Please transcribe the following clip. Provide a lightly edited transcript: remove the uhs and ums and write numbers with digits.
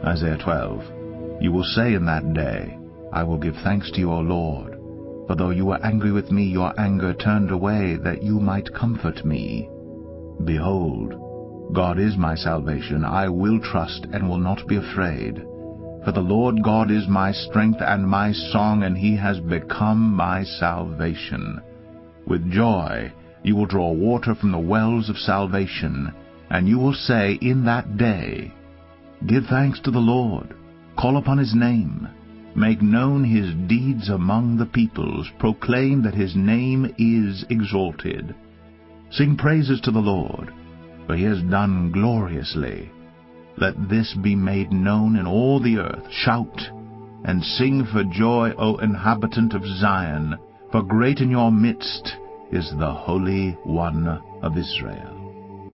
Isaiah 12. You will say in that day, I will give thanks to you, O Lord. For though you were angry with me, your anger turned away, that you might comfort me. Behold, God is my salvation. I will trust and will not be afraid. For the Lord God is my strength and my song, and he has become my salvation. With joy you will draw water from the wells of salvation, and you will say in that day, Give thanks to the Lord, call upon his name, make known his deeds among the peoples, proclaim that his name is exalted. Sing praises to the Lord, for he has done gloriously. Let this be made known in all the earth. Shout and sing for joy, O inhabitant of Zion, for great in your midst is the Holy One of Israel.